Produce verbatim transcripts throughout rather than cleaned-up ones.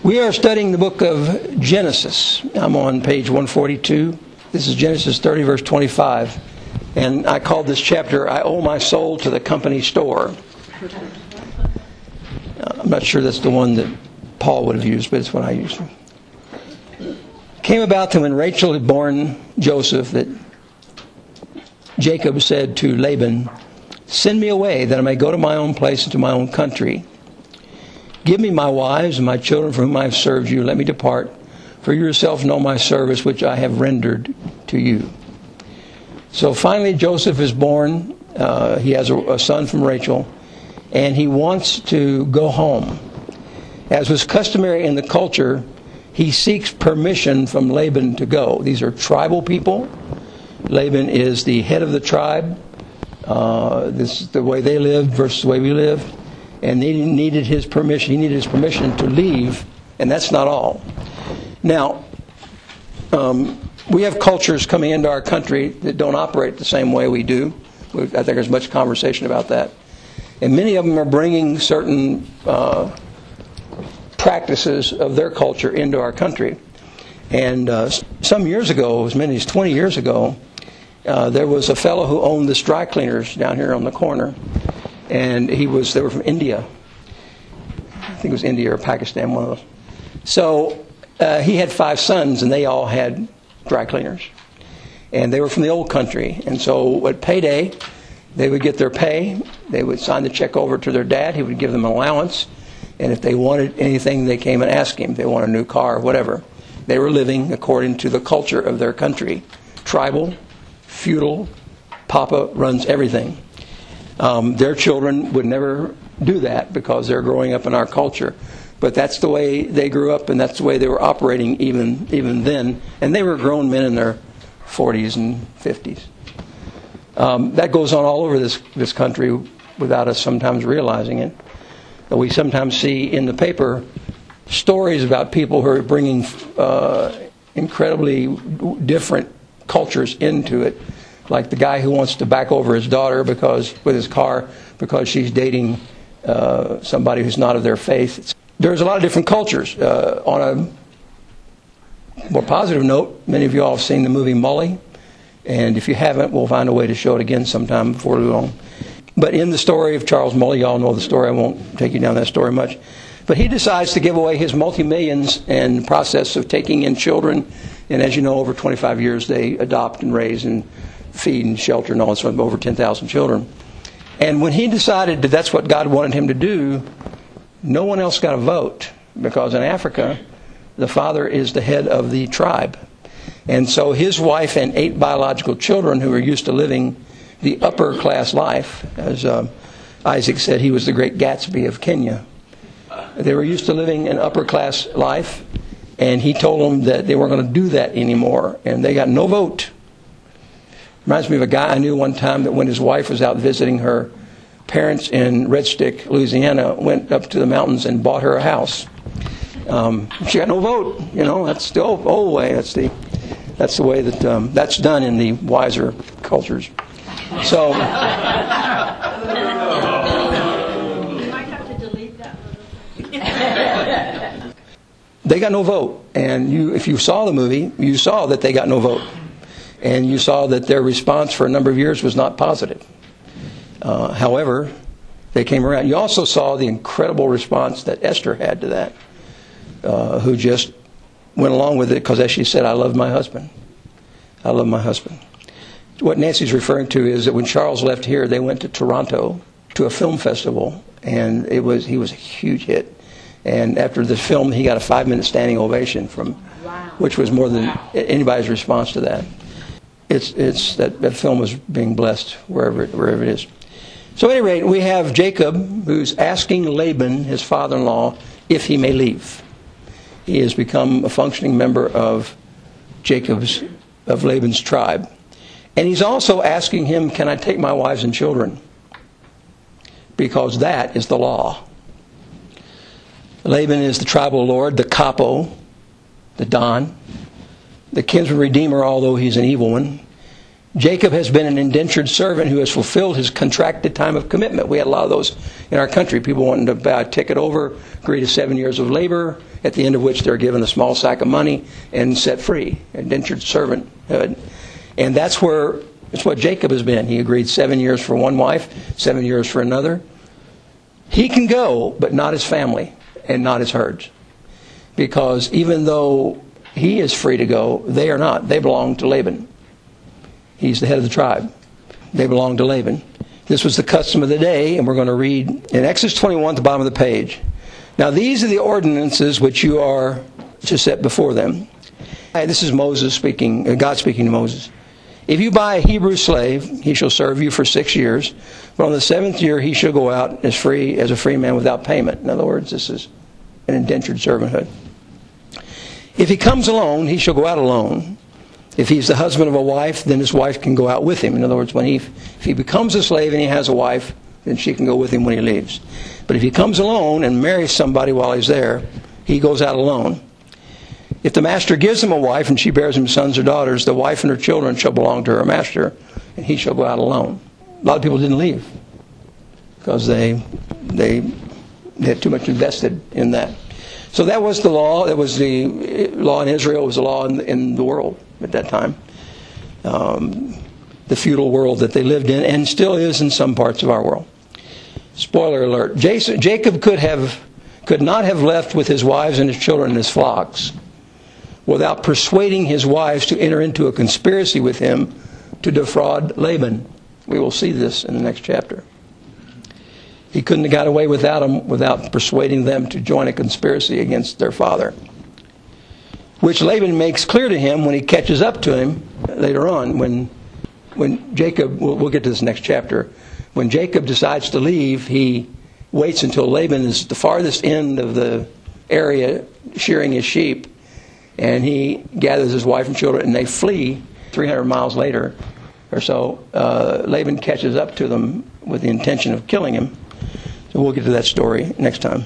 We are studying the book of Genesis. I'm on page one forty-two. This is Genesis thirty, verse twenty-five. And I called this chapter, I Owe My Soul to the Company Store. I'm not sure that's the one that Paul would have used, but it's what I used. It came about that when Rachel had borne Joseph, that Jacob said to Laban, "Send me away, that I may go to my own place and to my own country. Give me my wives and my children for whom I have served you. Let me depart, for you yourself know my service which I have rendered to you." So finally Joseph is born. Uh, he has a, a son from Rachel, and he wants to go home. As was customary in the culture, he seeks permission from Laban to go. These are tribal people. Laban is the head of the tribe. Uh, this is the way they lived versus the way we live. And he needed his permission. He needed his permission to leave, and that's not all. Now, um, we have cultures coming into our country that don't operate the same way we do. I think there's much conversation about that. And many of them are bringing certain uh, practices of their culture into our country. And uh, some years ago, as many as twenty years ago, uh, there was a fellow who owned this dry cleaners down here on the corner. And he was, they were from India. I think it was India or Pakistan, one of those. So uh, he had five sons, and they all had dry cleaners. And they were from the old country. And so at payday, they would get their pay. They would sign the check over to their dad. He would give them an allowance. And if they wanted anything, they came and asked him. If they wanted a new car or whatever. They were living according to the culture of their country. Tribal, feudal, Papa runs everything. Um, their children would never do that because they're growing up in our culture. But that's the way they grew up, and that's the way they were operating even even then. And they were grown men in their forties and fifties. Um, that goes on all over this, this country without us sometimes realizing it. We sometimes see in the paper stories about people who are bringing uh, incredibly different cultures into it. Like the guy who wants to back over his daughter because with his car because she's dating uh, somebody who's not of their faith. There's a lot of different cultures. Uh, on a more positive note, many of you all have seen the movie Mully. And if you haven't, we'll find a way to show it again sometime before too long. But in the story of Charles Mully, you all know the story. I won't take you down that story much. But he decides to give away his multi-millions in the process of taking in children. And as you know, over twenty-five years, they adopt and raise and feed and shelter and all that sort of over ten thousand children. And when he decided that that's what God wanted him to do, no one else got a vote, because in Africa, the father is the head of the tribe. And so his wife and eight biological children who were used to living the upper class life, as uh, Isaac said, he was the great Gatsby of Kenya. They were used to living an upper class life, and he told them that they weren't going to do that anymore, and they got no vote. Reminds me of a guy I knew one time that when his wife was out visiting her parents in Red Stick, Louisiana, went up to the mountains and bought her a house. Um, she got no vote. You know, that's the old, old way. That's the that's the way that um, that's done in the wiser cultures. So. You might have to delete that. They got no vote, and you, if you saw the movie, you saw that they got no vote. And you saw that their response for a number of years was not positive. Uh, however, they came around. You also saw the incredible response that Esther had to that, uh, who just went along with it because, as she said, I love my husband. I love my husband. What Nancy's referring to is that when Charles left here, they went to Toronto to a film festival, and it was he was a huge hit. And after the film, he got a five-minute standing ovation from, wow. which was more than anybody's response to that. It's it's that, that film is being blessed wherever it, wherever it is. So at any rate, we have Jacob who's asking Laban, his father-in-law, if he may leave. He has become a functioning member of Jacob's of Laban's tribe. And he's also asking him, can I take my wives and children? Because that is the law. Laban is the tribal lord, the capo, the don, the kinsman redeemer, although he's an evil one. Jacob has been an indentured servant who has fulfilled his contracted time of commitment. We had a lot of those in our country. People wanting to buy a ticket over, agree to seven years of labor, at the end of which they're given a small sack of money and set free. Indentured servanthood. And that's where, that's what Jacob has been. He agreed seven years for one wife, seven years for another. He can go, but not his family and not his herds. Because even though he is free to go, they are not. They belong to Laban. He's the head of the tribe. They belong to Laban. This was the custom of the day, and we're going to read in Exodus twenty-one at the bottom of the page. Now these are the ordinances which you are to set before them. This is Moses speaking, God speaking to Moses. If you buy a Hebrew slave, he shall serve you for six years. But on the seventh year he shall go out as free as a free man without payment. In other words, this is an indentured servanthood. If he comes alone, he shall go out alone. If he's the husband of a wife, then his wife can go out with him. In other words, when he, if he becomes a slave and he has a wife, then she can go with him when he leaves. But if he comes alone and marries somebody while he's there, he goes out alone. If the master gives him a wife and she bears him sons or daughters, the wife and her children shall belong to her master, and he shall go out alone. A lot of people didn't leave because they, they, they had too much invested in that. So that was the law. That was the law in Israel. It was the law in, in the world at that time. Um, the feudal world that they lived in, and still is in some parts of our world. Spoiler alert. Jason, Jacob could have, could not have left with his wives and his children and his flocks without persuading his wives to enter into a conspiracy with him to defraud Laban. We will see this in the next chapter. He couldn't have got away without them, without persuading them to join a conspiracy against their father, which Laban makes clear to him when he catches up to him later on. When, when Jacob, we'll, we'll get to this next chapter, when Jacob decides to leave, he waits until Laban is at the farthest end of the area shearing his sheep, and he gathers his wife and children, and they flee three hundred miles later or so. Uh, Laban catches up to them with the intention of killing him. So we'll get to that story next time.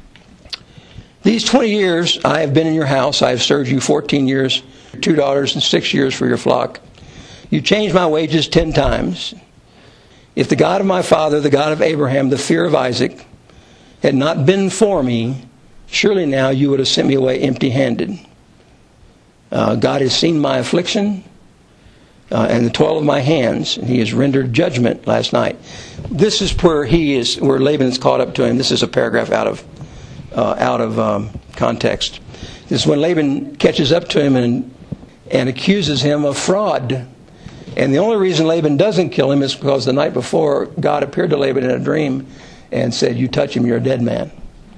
These twenty years I have been in your house. I have served you fourteen years, two daughters, and six years for your flock. You changed my wages ten times. If the God of my father, the God of Abraham, the fear of Isaac, had not been for me, surely now you would have sent me away empty-handed. Uh, God has seen my affliction uh, and the toil of my hands, and he has rendered judgment last night. This is where he is, where Laban is caught up to him. This is a paragraph out of uh, out of um, context. This is when Laban catches up to him and and accuses him of fraud. And the only reason Laban doesn't kill him is because the night before God appeared to Laban in a dream and said, "You touch him, you're a dead man."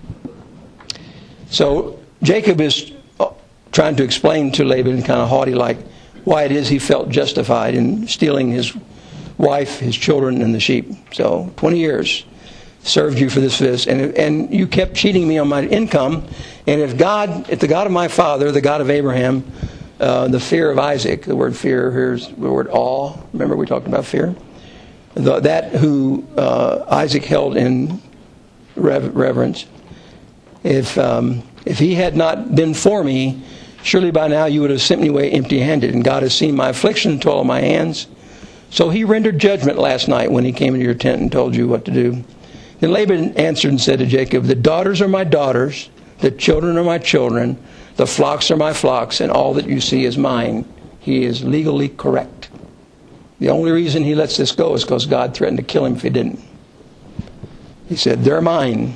So Jacob is trying to explain to Laban, kind of haughty like, why it is he felt justified in stealing his wife, his children, and the sheep. So twenty years served you for this, this, and and you kept cheating me on my income. And if God, if the God of my father, the God of Abraham, uh, the fear of Isaac, the word fear, here's the word awe. Remember we talked about fear? The, that who uh, Isaac held in rev- reverence. If um, if he had not been for me, surely by now you would have sent me away empty-handed. And God has seen my affliction and toil of my hands. So he rendered judgment last night when he came into your tent and told you what to do. Then Laban answered and said to Jacob, the daughters are my daughters, the children are my children, the flocks are my flocks, and all that you see is mine. He is legally correct. The only reason he lets this go is because God threatened to kill him if he didn't. He said, they're mine.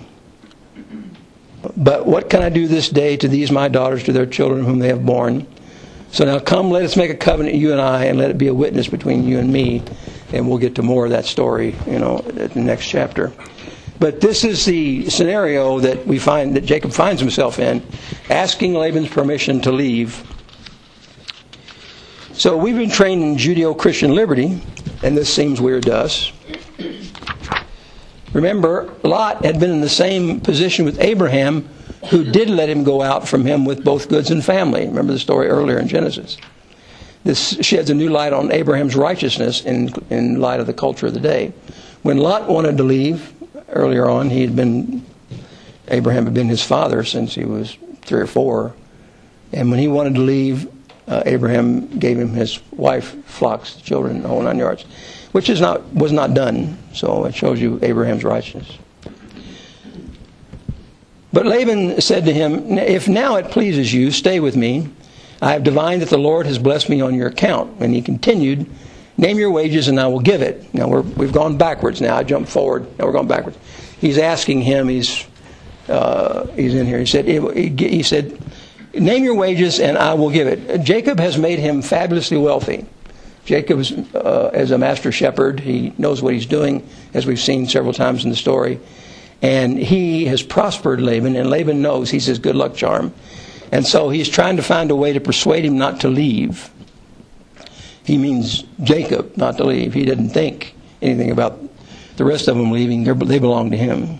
But what can I do this day to these my daughters, to their children whom they have borne? So now come, let us make a covenant, you and I, and let it be a witness between you and me. And we'll get to more of that story, you know, at the next chapter. But this is the scenario that we find, that Jacob finds himself in, asking Laban's permission to leave. So we've been trained in Judeo-Christian liberty, and this seems weird to us. Remember, Lot had been in the same position with Abraham, who did let him go out from him with both goods and family. Remember the story earlier in Genesis. This sheds a new light on Abraham's righteousness in, in light of the culture of the day. When Lot wanted to leave, earlier on, he had been, Abraham had been his father since he was three or four. And when he wanted to leave, uh, Abraham gave him his wife, flocks, children, the whole nine yards, which is not was not done. So it shows you Abraham's righteousness. But Laban said to him, if now it pleases you, stay with me. I have divined that the Lord has blessed me on your account. And he continued, name your wages and I will give it. Now we're, we've gone backwards now. I jumped forward. Now we're going backwards. He's asking him, he's uh, he's in here. He said, he, he said, name your wages and I will give it. Jacob has made him fabulously wealthy. Jacob is, uh, as a master shepherd, he knows what he's doing, as we've seen several times in the story. And he has prospered Laban, and Laban knows he's his good luck charm. And so he's trying to find a way to persuade him not to leave. He means Jacob not to leave. He didn't think anything about the rest of them leaving. They're, they belong to him.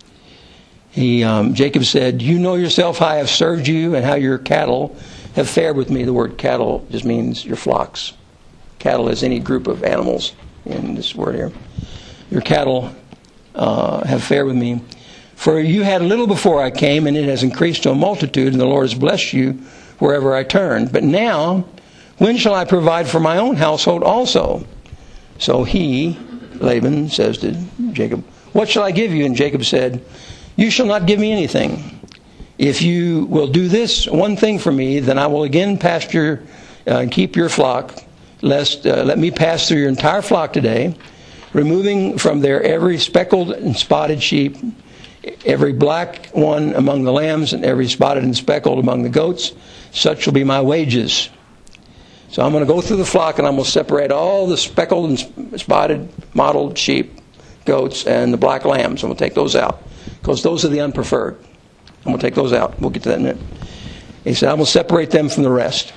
He, um, Jacob said, you know yourself how I have served you and how your cattle have fared with me. The word cattle just means your flocks. Cattle is any group of animals in this word here. Your cattle uh, have fared with me. For you had little before I came, and it has increased to a multitude, and the Lord has blessed you wherever I turn. But now, when shall I provide for my own household also? So he, Laban, says to Jacob, what shall I give you? And Jacob said, you shall not give me anything. If you will do this one thing for me, then I will again pasture uh, and keep your flock, lest uh, let me pass through your entire flock today, removing from there every speckled and spotted sheep, every black one among the lambs, and every spotted and speckled among the goats. Such will be my wages. So I'm going to go through the flock, and I'm going to separate all the speckled and spotted, mottled sheep, goats, and the black lambs. I'm going to take those out, because those are the unpreferred. I'm going to take those out. We'll get to that in a minute. He said, I'm going to separate them from the rest.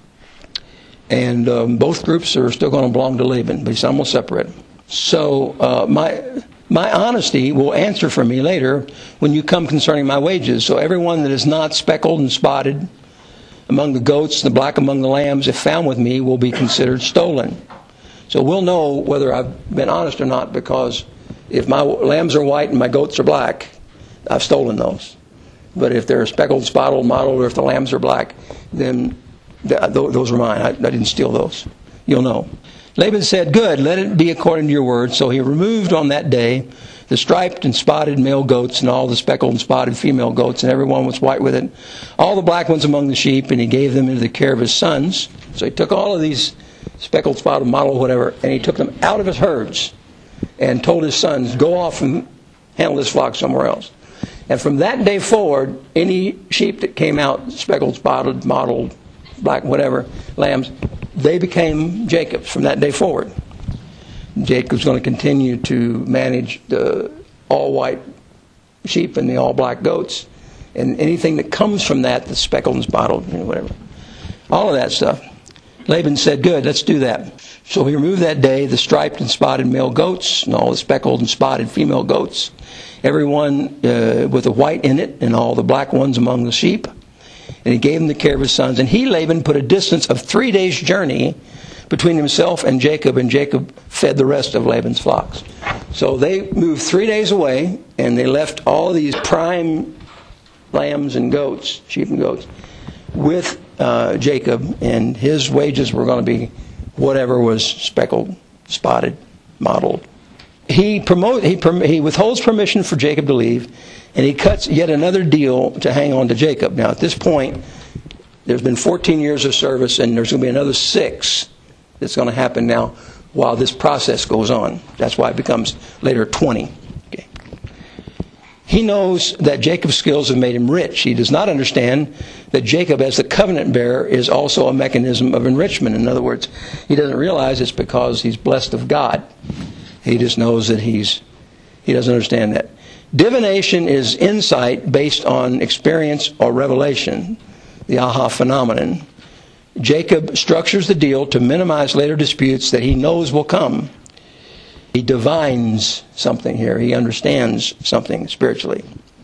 And um, both groups are still going to belong to Laban, but he said, I'm going to separate them. So uh, my... My honesty will answer for me later when you come concerning my wages. So everyone that is not speckled and spotted among the goats, the black among the lambs, if found with me, will be considered stolen. So we'll know whether I've been honest or not, because if my lambs are white and my goats are black, I've stolen those. But if they're speckled, spotted, mottled, or if the lambs are black, then th- those are mine. I, I didn't steal those. You'll know. Laban said, good, let it be according to your word. So he removed on that day the striped and spotted male goats and all the speckled and spotted female goats, and everyone was white with it, all the black ones among the sheep, and he gave them into the care of his sons. So he took all of these speckled, spotted, mottled, whatever, and he took them out of his herds and told his sons, go off and handle this flock somewhere else. And from that day forward, any sheep that came out, speckled, spotted, mottled, black, whatever, lambs, they became Jacob's from that day forward. Jacob's going to continue to manage the all-white sheep and the all-black goats, and anything that comes from that, the speckled and spotted, you know, whatever. All of that stuff. Laban said, good, let's do that. So he removed that day the striped and spotted male goats and all the speckled and spotted female goats, everyone uh, with a white in it, and all the black ones among the sheep. And he gave him the care of his sons. And he, Laban, put a distance of three days' journey between himself and Jacob, and Jacob fed the rest of Laban's flocks. So they moved three days away, and they left all these prime lambs and goats, sheep and goats, with uh, Jacob, and his wages were going to be whatever was speckled, spotted, mottled. He promote he he withholds permission for Jacob to leave, and he cuts yet another deal to hang on to Jacob. Now, at this point, there's been fourteen years of service, and there's going to be another six that's going to happen now while this process goes on. That's why it becomes later twenty. Okay. He knows that Jacob's skills have made him rich. He does not understand that Jacob, as the covenant bearer, is also a mechanism of enrichment. In other words, he doesn't realize it's because he's blessed of God. He just knows that he's, he doesn't understand that. Divination is insight based on experience or revelation, the aha phenomenon. Jacob structures the deal to minimize later disputes that he knows will come. He divines something here. He understands something spiritually.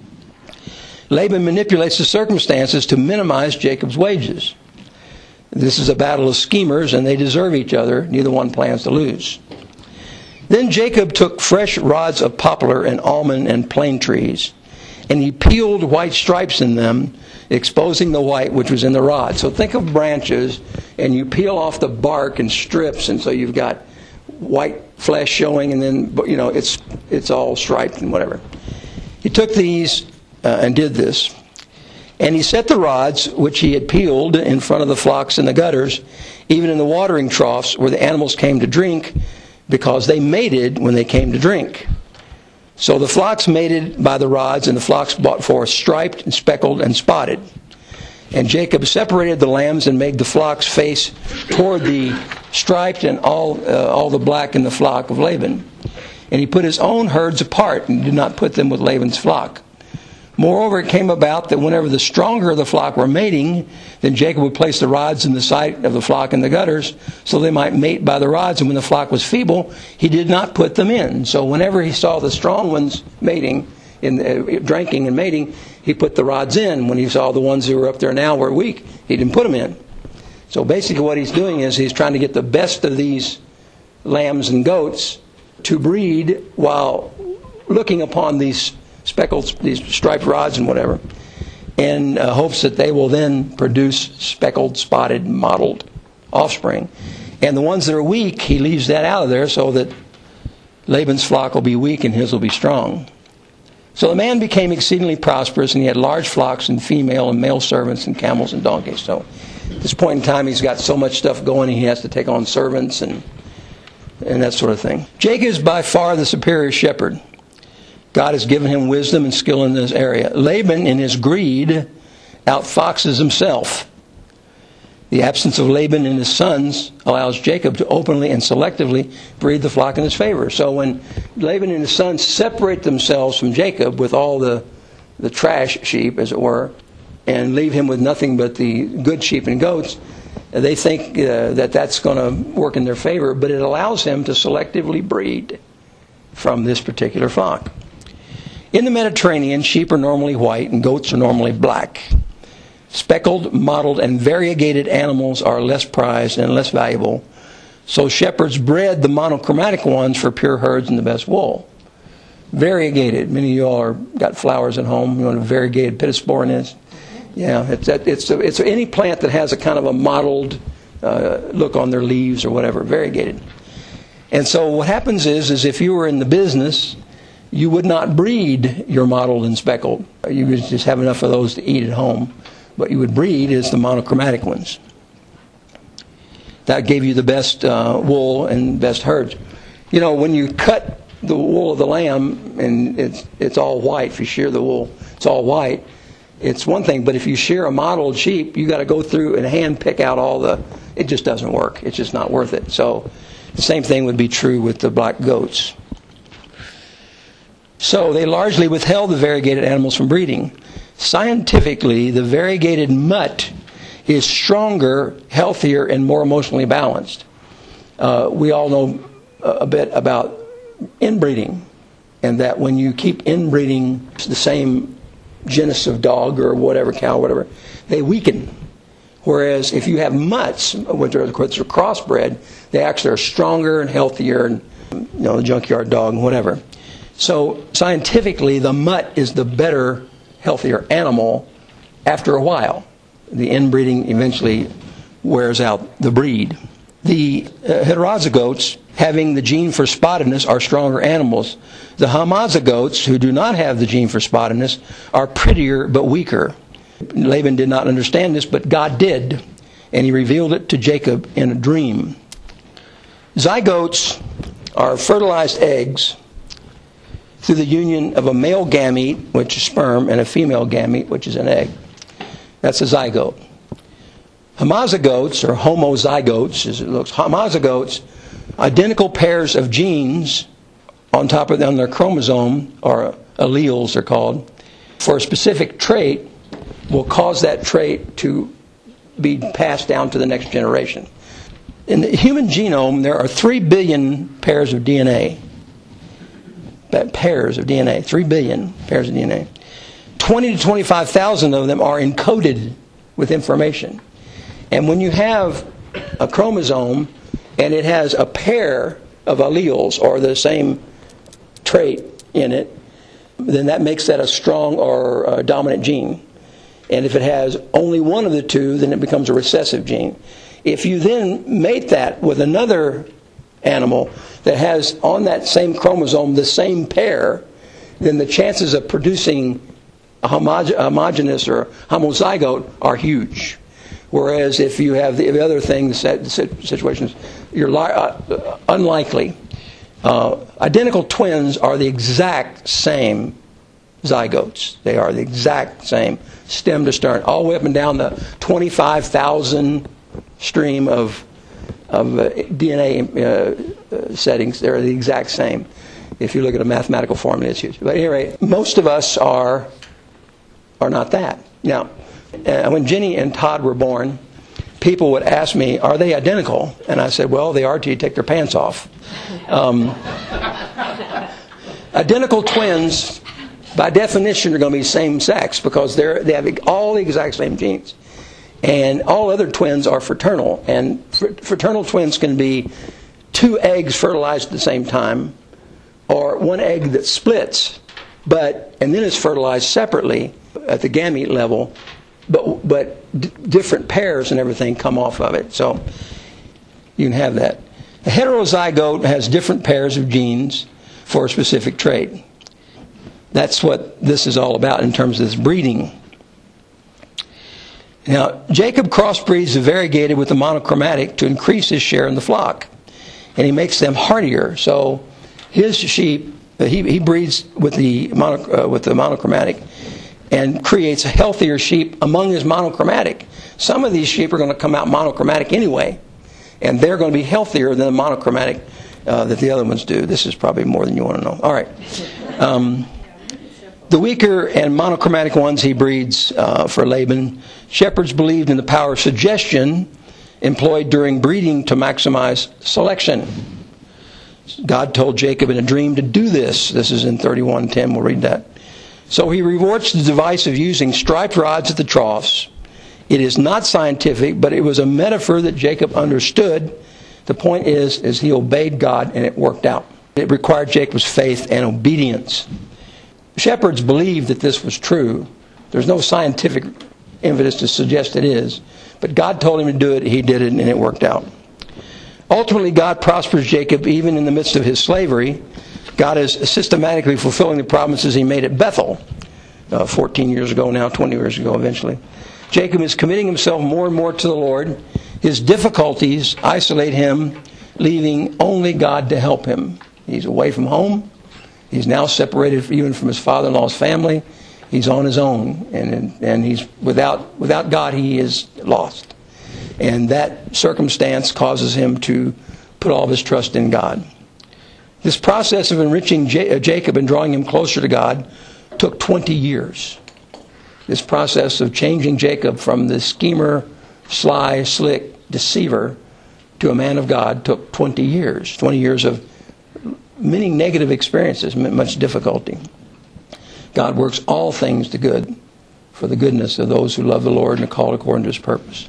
Laban manipulates the circumstances to minimize Jacob's wages. This is a battle of schemers, and they deserve each other. Neither one plans to lose. Then Jacob took fresh rods of poplar and almond and plane trees, and he peeled white stripes in them, exposing the white which was in the rod. So think of branches, and you peel off the bark in strips, and so you've got white flesh showing, and then, you know, it's it's all striped and whatever. He took these uh, and did this. And he set the rods, which he had peeled, in front of the flocks in the gutters, even in the watering troughs where the animals came to drink, because they mated when they came to drink. So the flocks mated by the rods, and the flocks brought forth striped and speckled and spotted. And Jacob separated the lambs and made the flocks face toward the striped and all uh, all the black in the flock of Laban. And he put his own herds apart and did not put them with Laban's flock. Moreover, it came about that whenever the stronger of the flock were mating, then Jacob would place the rods in the sight of the flock in the gutters, so they might mate by the rods. And when the flock was feeble, he did not put them in. So whenever he saw the strong ones mating, in uh, drinking and mating, he put the rods in. When he saw the ones who were up there now were weak, he didn't put them in. So basically what he's doing is he's trying to get the best of these lambs and goats to breed while looking upon these speckled, these striped rods and whatever, in uh, hopes that they will then produce speckled, spotted, mottled offspring. And the ones that are weak, he leaves that out of there so that Laban's flock will be weak and his will be strong. So the man became exceedingly prosperous, and he had large flocks and female and male servants and camels and donkeys. So at this point in time, he's got so much stuff going, he has to take on servants and and that sort of thing. Jacob is by far the superior shepherd. God has given him wisdom and skill in this area. Laban, in his greed, outfoxes himself. The absence of Laban and his sons allows Jacob to openly and selectively breed the flock in his favor. So when Laban and his sons separate themselves from Jacob with all the, the trash sheep, as it were, and leave him with nothing but the good sheep and goats, they think uh, that that's going to work in their favor, but it allows him to selectively breed from this particular flock. In the Mediterranean, sheep are normally white and goats are normally black. Speckled, mottled, and variegated animals are less prized and less valuable. So shepherds bred the monochromatic ones for pure herds and the best wool. Variegated. Many of you all are, got flowers at home. You know what a variegated pittosporin is? Yeah, it's it's it's any plant that has a kind of a mottled uh, look on their leaves or whatever. Variegated. And so what happens is, is if you were in the business, you would not breed your mottled and speckled. You would just have enough of those to eat at home. What you would breed is the monochromatic ones. That gave you the best uh, wool and best herds. You know, when you cut the wool of the lamb and it's it's all white, if you shear the wool, it's all white, it's one thing. But if you shear a mottled sheep, you got to go through and hand pick out all the, it just doesn't work. It's just not worth it. So the same thing would be true with the black goats. So they largely withheld the variegated animals from breeding. Scientifically, the variegated mutt is stronger, healthier, and more emotionally balanced. Uh, we all know a bit about inbreeding, and that when you keep inbreeding the same genus of dog or whatever, cow, whatever, they weaken. Whereas if you have mutts, which are, which are crossbred, they actually are stronger and healthier, and you know, the junkyard dog and whatever. So scientifically, the mutt is the better, healthier animal after a while. The inbreeding eventually wears out the breed. The uh, heterozygotes, having the gene for spottedness, are stronger animals. The homozygotes, who do not have the gene for spottedness, are prettier but weaker. Laban did not understand this, but God did, and he revealed it to Jacob in a dream. Zygotes are fertilized eggs through the union of a male gamete, which is sperm, and a female gamete, which is an egg. That's a zygote. Homozygotes, or homozygotes, as it looks, homozygotes, identical pairs of genes on top of them, their chromosome, or alleles they're called, for a specific trait, will cause that trait to be passed down to the next generation. In the human genome, there are three billion pairs of D N A. Pairs of D N A, three billion pairs of D N A. twenty to twenty-five thousand of them are encoded with information. And when you have a chromosome and it has a pair of alleles or the same trait in it, then that makes that a strong or a dominant gene. And if it has only one of the two, then it becomes a recessive gene. If you then mate that with another animal that has on that same chromosome the same pair, then the chances of producing a homoge- homogeneous or homozygote are huge. Whereas if you have the other things, situations, you're li- uh, unlikely. Uh, identical twins are the exact same zygotes. They are the exact same, stem to stern, all the way up and down the twenty-five thousand stream of of uh, D N A uh, uh, settings. They're the exact same. If you look at a mathematical formula, it's huge. But anyway, most of us are are not that. Now, uh, when Jenny and Todd were born, people would ask me, "Are they identical?" And I said, "Well, they are till you take their pants off." Um, identical twins, by definition, are going to be same sex because they're they have all the exact same genes. And all other twins are fraternal. And fr- fraternal twins can be two eggs fertilized at the same time, or one egg that splits, but and then is fertilized separately at the gamete level, but but d- different pairs and everything come off of it. So you can have that. A heterozygote has different pairs of genes for a specific trait. That's what this is all about in terms of this breeding. Now, Jacob crossbreeds the variegated with the monochromatic to increase his share in the flock. And he makes them hardier. So his sheep, he, he breeds with the, mono, uh, with the monochromatic and creates a healthier sheep among his monochromatic. Some of these sheep are going to come out monochromatic anyway. And they're going to be healthier than the monochromatic uh, that the other ones do. This is probably more than you want to know. All right. Um, The weaker and monochromatic ones he breeds uh, for Laban. Shepherds believed in the power of suggestion employed during breeding to maximize selection. God told Jacob in a dream to do this. This is in thirty-one ten. We'll read that. So he rewards the device of using striped rods at the troughs. It is not scientific, but it was a metaphor that Jacob understood. The point is, is he obeyed God and it worked out. It required Jacob's faith and obedience. Shepherds believed that this was true. There's no scientific evidence to suggest it is. But God told him to do it. He did it, and it worked out. Ultimately, God prospers Jacob even in the midst of his slavery. God is systematically fulfilling the promises he made at Bethel uh, fourteen years ago now, twenty years ago eventually. Jacob is committing himself more and more to the Lord. His difficulties isolate him, leaving only God to help him. He's away from home. He's now separated even from his father-in-law's family. He's on his own, and and he's without without God. He is lost, and that circumstance causes him to put all of his trust in God. This process of enriching J- Jacob and drawing him closer to God took twenty years. This process of changing Jacob from the schemer, sly, slick deceiver to a man of God took twenty years. twenty years of many negative experiences, much difficulty. God works all things to good for the goodness of those who love the Lord and are called according to his purpose.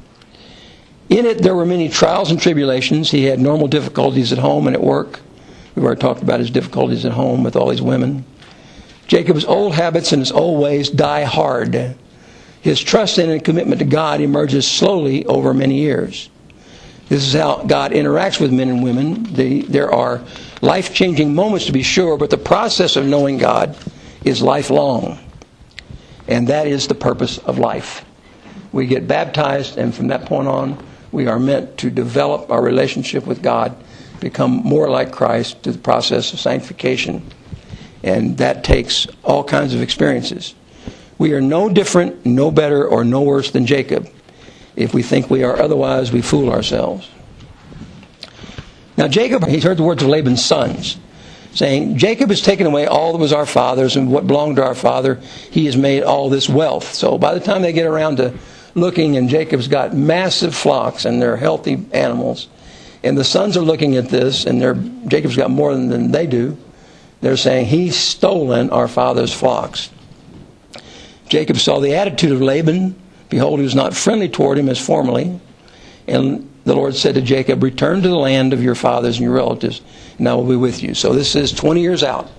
In it, there were many trials and tribulations. He had normal difficulties at home and at work. We've already talked about his difficulties at home with all these women. Jacob's old habits and his old ways die hard. His trust in and commitment to God emerges slowly over many years. This is how God interacts with men and women. The, there are life-changing moments to be sure, but the process of knowing God is lifelong. And that is the purpose of life. We get baptized, and from that point on, we are meant to develop our relationship with God, become more like Christ through the process of sanctification. And that takes all kinds of experiences. We are no different, no better, or no worse than Jacob. If we think we are otherwise, we fool ourselves. Now Jacob, he heard the words of Laban's sons, saying, Jacob has taken away all that was our father's, and what belonged to our father, he has made all this wealth. So by the time they get around to looking, and Jacob's got massive flocks, and they're healthy animals, and the sons are looking at this, and they're, Jacob's got more than, than they do, they're saying, he's stolen our father's flocks. Jacob saw the attitude of Laban. Behold, he was not friendly toward him as formerly. And the Lord said to Jacob, return to the land of your fathers and your relatives, and I will be with you. So this is twenty years out.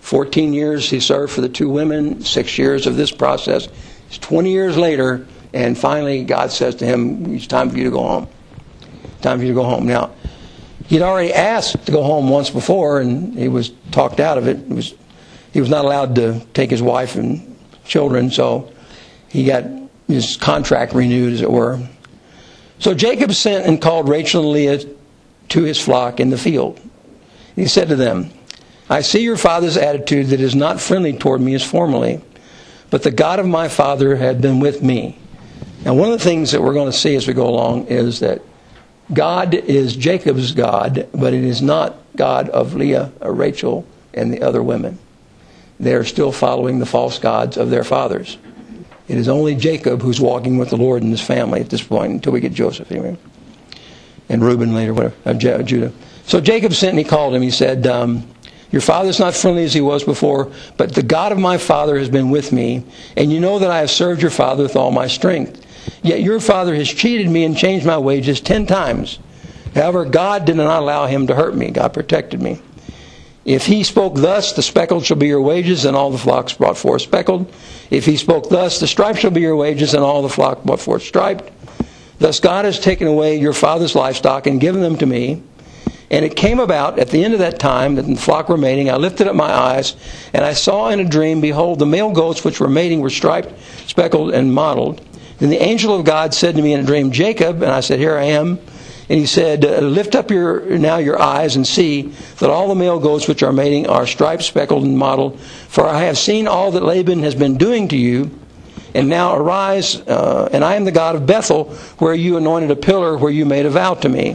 fourteen years he served for the two women, six years of this process. It's twenty years later, and finally God says to him, it's time for you to go home. Time for you to go home. Now, he'd already asked to go home once before, and he was talked out of it. It was, he was not allowed to take his wife and children, so he got his contract renewed, as it were. So Jacob sent and called Rachel and Leah to his flock in the field. He said to them, I see your father's attitude that is not friendly toward me as formerly, but the God of my father had been with me. Now, one of the things that we're going to see as we go along is that God is Jacob's God, but it is not God of Leah or Rachel and the other women. They are still following the false gods of their fathers. It is only Jacob who's walking with the Lord in his family at this point, until we get Joseph, anyway. And Reuben later, whatever, uh, Judah. So Jacob sent and he called him. He said, um, your father's not friendly as he was before, but the God of my father has been with me, and you know that I have served your father with all my strength. Yet your father has cheated me and changed my wages ten times. However, God did not allow him to hurt me. God protected me. If he spoke thus, the speckled shall be your wages, and all the flocks brought forth speckled. If he spoke thus, the striped shall be your wages, and all the flock brought forth striped. Thus God has taken away your father's livestock and given them to me. And it came about at the end of that time that the flock were mating, I lifted up my eyes, and I saw in a dream, behold, the male goats which were mating were striped, speckled, and mottled. Then the angel of God said to me in a dream, Jacob, and I said, here I am. And he said, lift up your now your eyes and see that all the male goats which are mating are striped, speckled, and mottled. For I have seen all that Laban has been doing to you. And now arise, uh, and I am the God of Bethel, where you anointed a pillar, where you made a vow to me.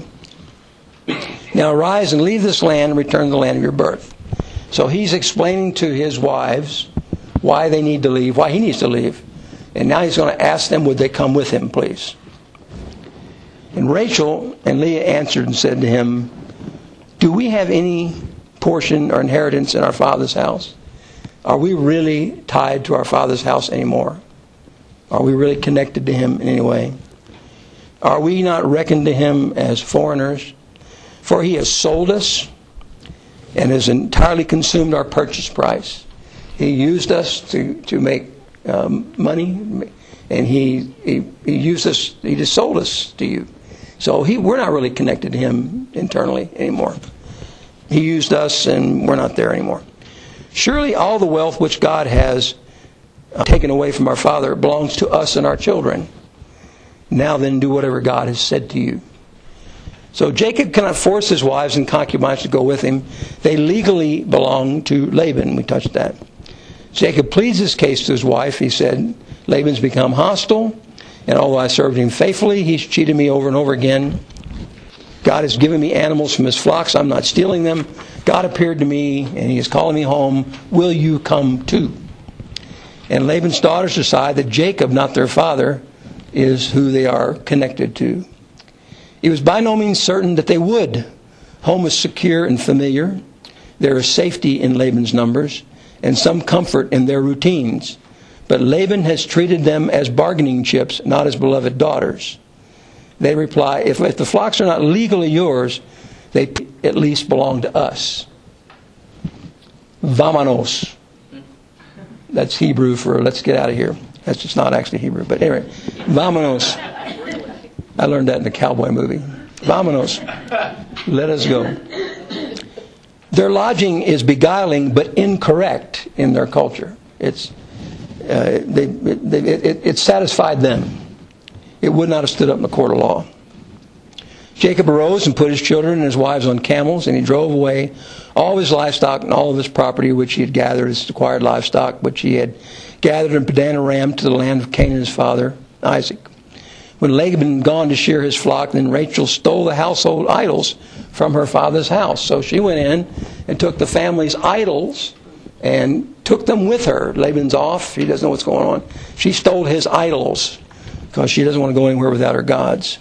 Now arise and leave this land and return to the land of your birth. So he's explaining to his wives why they need to leave, why he needs to leave. And now he's going to ask them, would they come with him, please? And Rachel and Leah answered and said to him, do we have any portion or inheritance in our father's house? Are we really tied to our father's house anymore? Are we really connected to him in any way? Are we not reckoned to him as foreigners? For he has sold us and has entirely consumed our purchase price. He used us to, to make um, money, and he, he he used us, he just sold us to you. So he, we're not really connected to him internally anymore. He used us, and we're not there anymore. Surely all the wealth which God has uh, taken away from our father belongs to us and our children. Now then, do whatever God has said to you. So Jacob cannot force his wives and concubines to go with him. They legally belong to Laban. We touched that. Jacob pleads his case to his wife. He said, Laban's become hostile, and although I served him faithfully, he's cheated me over and over again. God has given me animals from his flocks. I'm not stealing them. God appeared to me, and he is calling me home. Will you come too? And Laban's daughters decide that Jacob, not their father, is who they are connected to. It was by no means certain that they would. Home is secure and familiar. There is safety in Laban's numbers and some comfort in their routines. But Laban has treated them as bargaining chips, not as beloved daughters. They reply, if, if the flocks are not legally yours, they at least belong to us. Vamonos. That's Hebrew for let's get out of here. That's just not actually Hebrew. But anyway, vamonos. I learned that in the cowboy movie. Vamonos. Let us go. Their lodging is beguiling but incorrect in their culture. It's uh, they, they, it, it satisfied them. It would not have stood up in the court of law. Jacob arose and put his children and his wives on camels, and he drove away all of his livestock and all of his property which he had gathered, his acquired livestock which he had gathered in Padan Aram, to the land of Canaan his father, Isaac. When Laban had gone to shear his flock, then Rachel stole the household idols from her father's house. So she went in and took the family's idols and took them with her. Laban's off. He doesn't know what's going on. She stole his idols because she doesn't want to go anywhere without her gods.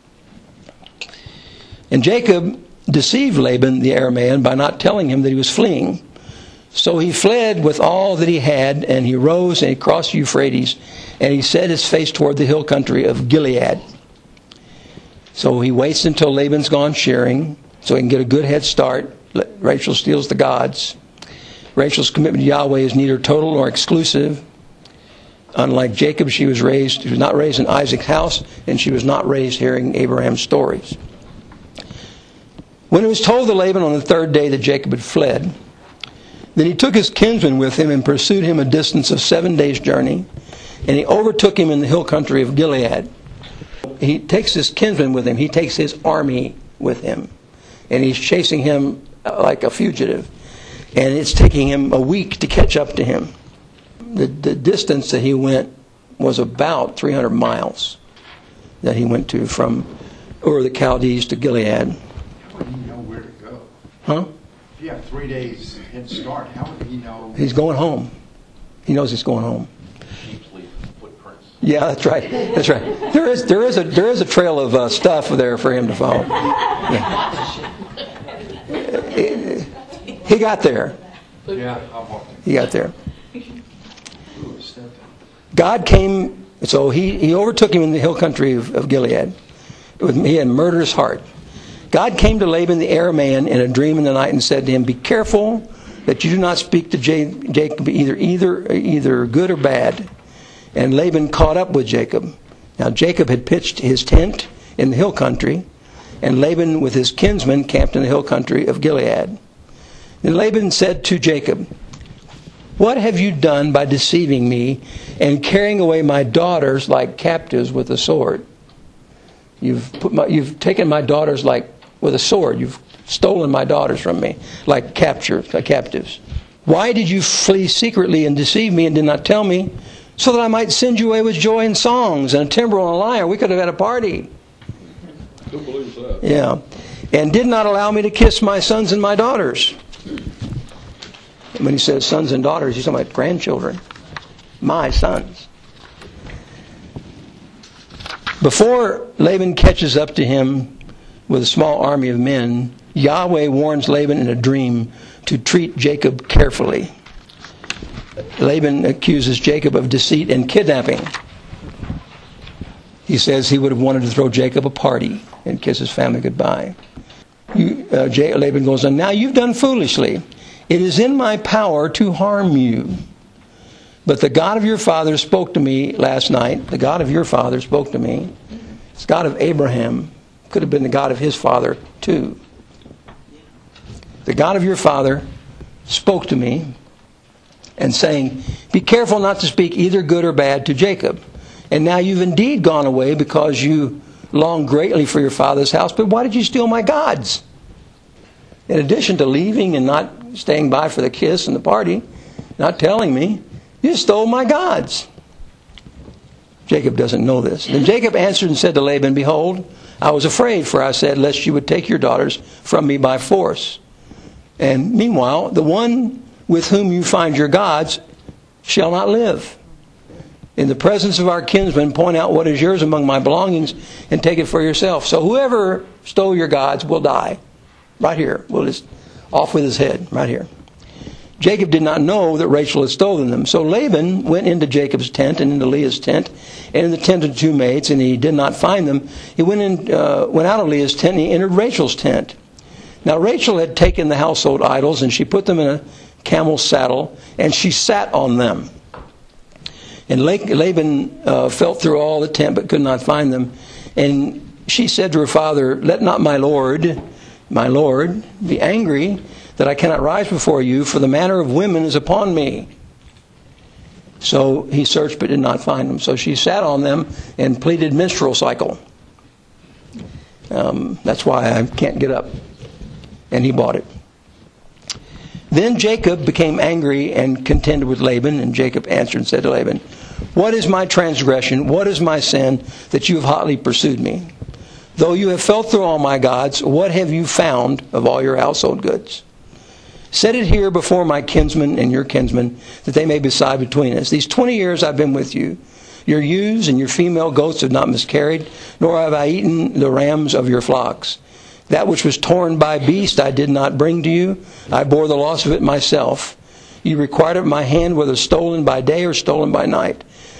And Jacob deceived Laban the Aramean by not telling him that he was fleeing. So he fled with all that he had, and he rose and he crossed Euphrates, and he set his face toward the hill country of Gilead. So he waits until Laban's gone shearing, so he can get a good head start. Rachel steals the gods. Rachel's commitment to Yahweh is neither total nor exclusive. Unlike Jacob, she was raised, she was not raised in Isaac's house, and she was not raised hearing Abraham's stories. When it was told to Laban on the third day that Jacob had fled, then he took his kinsman with him and pursued him a distance of seven days' journey, and he overtook him in the hill country of Gilead. He takes his kinsman with him. He takes his army with him, and he's chasing him like a fugitive, and it's taking him a week to catch up to him. The, the distance that he went was about three hundred miles that he went to from Ur the Chaldees to Gilead. How would he know where to go? Huh? If you have three days head start, how would he know? He's going home. He knows he's going home. Sheep leaf footprints. Yeah, that's right. That's right. There is there is a there is a trail of uh, stuff there for him to follow. Yeah. He got there. Yeah, I'll walk. He got there. God came, so he, he overtook him in the hill country of, of Gilead. With, he had a murderous heart. God came to Laban the Aramean in a dream in the night and said to him, "Be careful that you do not speak to J- Jacob either, either, either good or bad." And Laban caught up with Jacob. Now Jacob had pitched his tent in the hill country, and Laban with his kinsmen camped in the hill country of Gilead. Then Laban said to Jacob, "What have you done by deceiving me and carrying away my daughters like captives with a sword? You've put my, you've taken my daughters like with a sword. You've stolen my daughters from me like captures, like captives. Why did you flee secretly and deceive me and did not tell me, so that I might send you away with joy and songs and a timbrel and a lyre? We could have had a party." Who believes that? Yeah, and did not allow me to kiss my sons and my daughters. When he says sons and daughters, he's talking about grandchildren. My sons. Before Laban catches up to him with a small army of men, Yahweh warns Laban in a dream to treat Jacob carefully. Laban accuses Jacob of deceit and kidnapping. He says he would have wanted to throw Jacob a party and kiss his family goodbye. You, uh, J- Laban goes on, "Now you've done foolishly. It is in my power to harm you. But the God of your father spoke to me last night." The God of your father spoke to me. It's God of Abraham. Could have been the God of his father too. "The God of your father spoke to me and saying, 'Be careful not to speak either good or bad to Jacob. And now you've indeed gone away because you long greatly for your father's house. But why did you steal my gods?' In addition to leaving and not staying by for the kiss and the party, not telling me, you stole my gods." Jacob doesn't know this. Then Jacob answered and said to Laban, "Behold, I was afraid, for I said, lest you would take your daughters from me by force. And meanwhile, the one with whom you find your gods shall not live. In the presence of our kinsmen, point out what is yours among my belongings and take it for yourself. So whoever stole your gods will die." Right here. We'll just off with his head. Right here. Jacob did not know that Rachel had stolen them. So Laban went into Jacob's tent and into Leah's tent and in the tent of the two maids, and he did not find them. He went in, uh, went out of Leah's tent and he entered Rachel's tent. Now Rachel had taken the household idols and she put them in a camel's saddle and she sat on them. And Laban uh, felt through all the tent but could not find them. And she said to her father, "Let not my lord... my Lord, be angry that I cannot rise before you, for the manner of women is upon me." So he searched but did not find them. So she sat on them and pleaded menstrual cycle. Um, that's why I can't get up. And he bought it. Then Jacob became angry and contended with Laban. And Jacob answered and said to Laban, "What is my transgression? What is my sin that you have hotly pursued me? Though you have felt through all my gods, what have you found of all your household goods? Set it here before my kinsmen and your kinsmen, that they may decide between us. These twenty years I've been with you. Your ewes and your female goats have not miscarried, nor have I eaten the rams of your flocks. That which was torn by beast I did not bring to you. I bore the loss of it myself. You required it at my hand, whether stolen by day or stolen by night.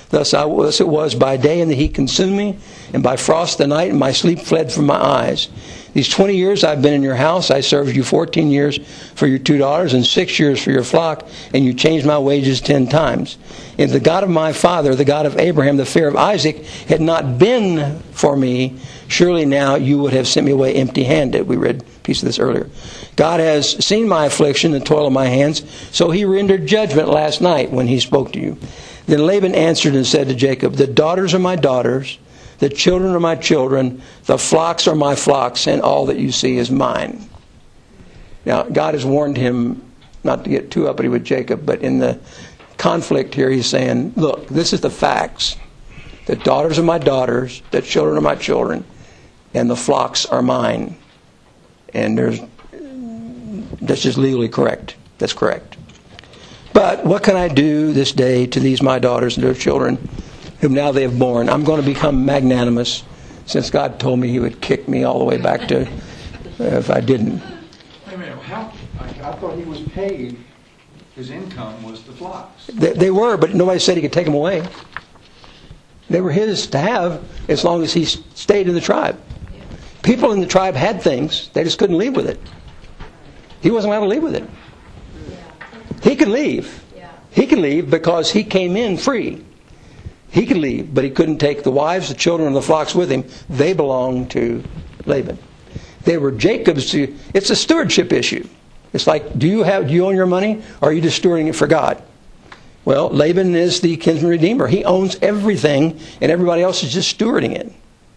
Thus, I, thus it was by day, and the heat consumed me, and by frost the night, and my sleep fled from my eyes. These twenty years I've been in your house. I served you fourteen years for your two daughters, and six years for your flock, and you changed my wages ten times. If the God of my father, the God of Abraham, the fear of Isaac, had not been for me, surely now you would have sent me away empty-handed. We read a piece of this earlier. God has seen my affliction, the toil of my hands, so he rendered judgment last night when he spoke to you. Then Laban answered and said to Jacob, the daughters are my daughters, the children are my children, the flocks are my flocks, and all that you see is mine. Now, God has warned him not to get too uppity with Jacob, but in the conflict here, he's saying, look, this is the facts. The daughters are my daughters, the children are my children, and the flocks are mine. And there's that's just legally correct. That's correct. But what can I do this day to these my daughters and their children, whom now they have borne? I'm going to become magnanimous, since God told me he would kick me all the way back to uh, if I didn't. Wait a minute, how, I, I thought he was paid, his income was the flocks. They, they were, but nobody said he could take them away. They were his to have as long as he stayed in the tribe. People in the tribe had things, they just couldn't leave with it. He wasn't allowed to leave with it. He could leave. He could leave because he came in free. He could leave, but he couldn't take the wives, the children, and the flocks with him. They belonged to Laban. They were Jacob's. It's a stewardship issue. It's like, do you have, do you own your money, or are you just stewarding it for God? Well, Laban is the kinsman redeemer. He owns everything, and everybody else is just stewarding it.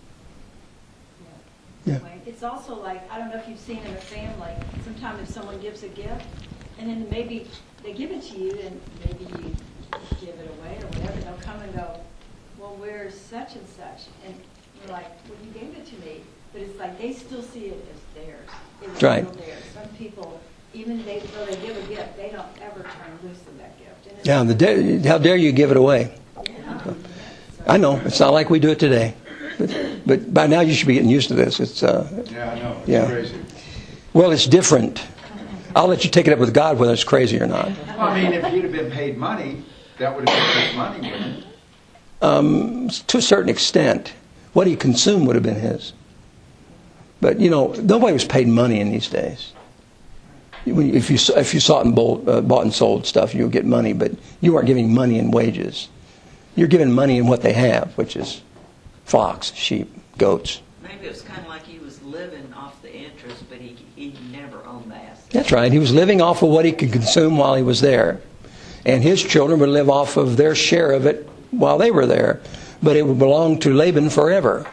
Yeah. It's also like, I don't know if you've seen in a family, sometimes if someone gives a gift, and then maybe they give it to you, and maybe you give it away or whatever, they'll come and go, well, where's such and such? And you're like, well, you gave it to me. But it's like they still see it as theirs. It's That's right. still theirs. Some people, even they, though they give a gift, they don't ever turn loose of that gift. And it's Yeah, the da- how dare you give it away? Yeah. I know, it's not like we do it today. But, but by now you should be getting used to this. It's uh, Yeah, I know. It's Yeah. crazy. Well, it's different. I'll let you take it up with God whether it's crazy or not. Well, I mean, if he'd have been paid money, that would have been his money, wouldn't it? Um, to a certain extent, what he consumed would have been his. But, you know, nobody was paid money in these days. If you if you saw it and bought, uh, bought and sold stuff, you would get money, but you weren't giving money in wages. You're giving money in what they have, which is flocks, sheep, goats. Maybe it was kind of like he was living off the interest, but he he never owned the asset. That's right. He was living off of what he could consume while he was there. And his children would live off of their share of it while they were there. But it would belong to Laban forever.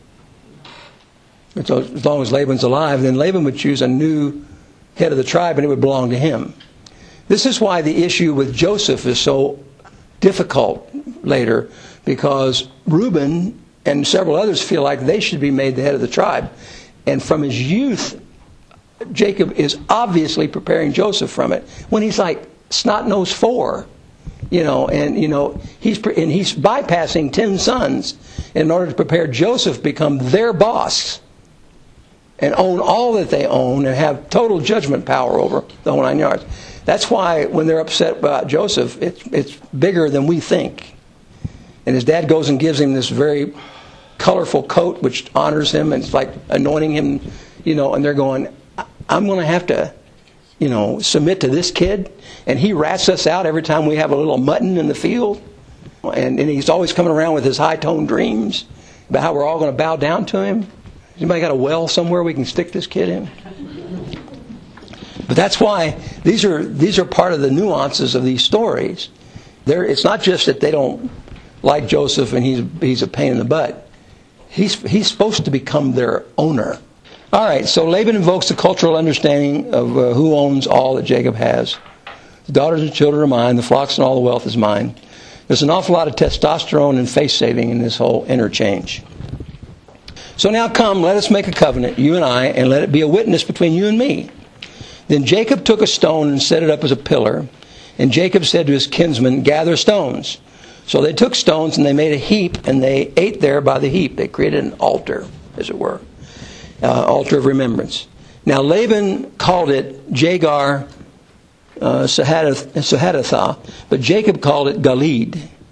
And so as long as Laban's alive, then Laban would choose a new head of the tribe and it would belong to him. This is why the issue with Joseph is so difficult later, because Reuben and several others feel like they should be made the head of the tribe. And from his youth, Jacob is obviously preparing Joseph from it when he's like snot-nosed four, you know, and you know he's and he's bypassing ten sons in order to prepare Joseph to become their boss and own all that they own and have total judgment power over the whole nine yards. That's why when they're upset about Joseph, it's it's bigger than we think. And his dad goes and gives him this very colorful coat which honors him, and it's like anointing him, you know, and they're going, I'm going to have to, you know, submit to this kid, and he rats us out every time we have a little mutton in the field. And, and he's always coming around with his high-toned dreams about how we're all going to bow down to him. Anybody got a well somewhere we can stick this kid in? But that's why these are these are part of the nuances of these stories. There, it's not just that they don't like Joseph and he's he's a pain in the butt. He's he's supposed to become their owner. All right, so Laban invokes the cultural understanding of uh, who owns all that Jacob has. The daughters and children are mine, the flocks and all the wealth is mine. There's an awful lot of testosterone and face saving in this whole interchange. So now come, let us make a covenant, you and I, and let it be a witness between you and me. Then Jacob took a stone and set it up as a pillar. And Jacob said to his kinsmen, gather stones. So they took stones and they made a heap, and they ate there by the heap. They created an altar, as it were. Uh, altar of remembrance. Now Laban called it Jagar uh, Sahadathah, but Jacob called it Galeed.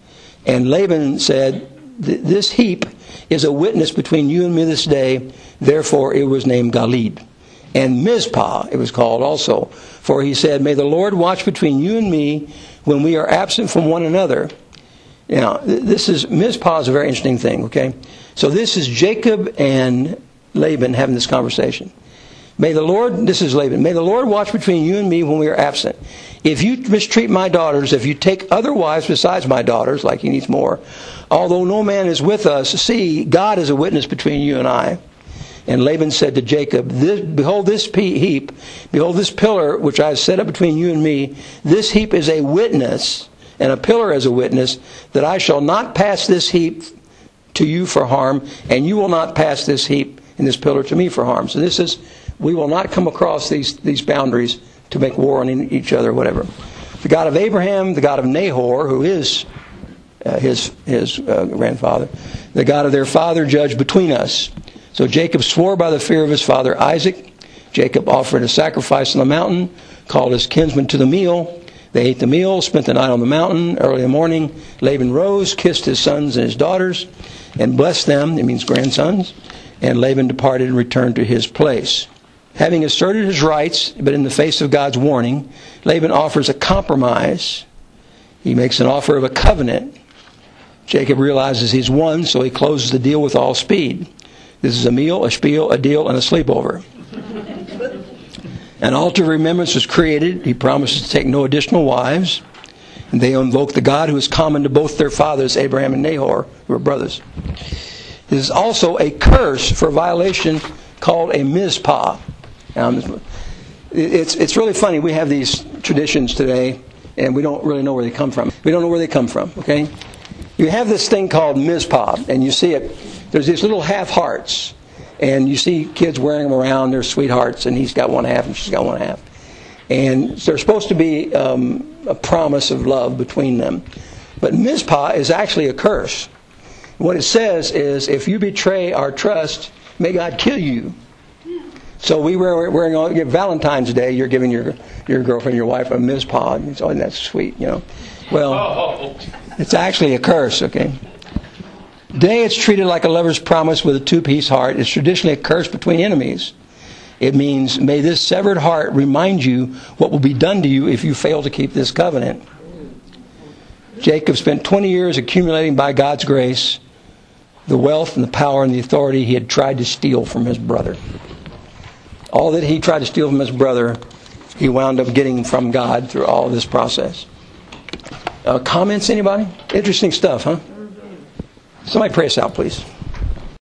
And Laban said, this heap is a witness between you and me this day. Therefore it was named Gilead. And Mizpah it was called also. For he said, may the Lord watch between you and me when we are absent from one another. Now, this is, Mizpah is a very interesting thing, okay? So this is Jacob and Laban having this conversation. May the Lord, this is Laban, may the Lord watch between you and me when we are absent. If you mistreat my daughters, if you take other wives besides my daughters, like he needs more, although no man is with us, see, God is a witness between you and I. And Laban said to Jacob, this, behold this heap, behold this pillar which I have set up between you and me. This heap is a witness, and a pillar as a witness, that I shall not pass this heap to you for harm, and you will not pass this heap and this pillar to me for harm. So this is, we will not come across these, these boundaries to make war on each other or whatever. The God of Abraham, the God of Nahor, who is uh, his, his uh, grandfather, the God of their father, judge between us. So Jacob swore by the fear of his father Isaac. Jacob offered a sacrifice on the mountain, called his kinsmen to the meal. They ate the meal, spent the night on the mountain. Early in the morning, Laban rose, kissed his sons and his daughters, and blessed them. It means grandsons. And Laban departed and returned to his place. Having asserted his rights, but in the face of God's warning, Laban offers a compromise. He makes an offer of a covenant. Jacob realizes he's won, so he closes the deal with all speed. This is a meal, a spiel, a deal, and a sleepover. An altar of remembrance was created. He promises to take no additional wives. And they invoke the God who is common to both their fathers, Abraham and Nahor, who were brothers. This is also a curse for violation called a Mizpah. Um, it's, it's really funny. We have these traditions today, and we don't really know where they come from. We don't know where they come from, okay? You have this thing called Mizpah, and you see it. There's these little half hearts, and you see kids wearing them around. They're sweethearts, and he's got one half, and she's got one half. And there's supposed to be um, a promise of love between them. But Mizpah is actually a curse. What it says is, if you betray our trust, may God kill you. So we were wearing all, Valentine's Day, you're giving your, your girlfriend, your wife, a Mizpah. And oh, that's sweet, you know. Well, it's actually a curse, okay? Today it's treated like a lover's promise with a two-piece heart. It's traditionally a curse between enemies. It means, may this severed heart remind you what will be done to you if you fail to keep this covenant. Jacob spent twenty years accumulating by God's grace the wealth and the power and the authority he had tried to steal from his brother. All that he tried to steal from his brother, he wound up getting from God through all of this process. Uh, comments, anybody? Interesting stuff, huh? Somebody pray us out, please.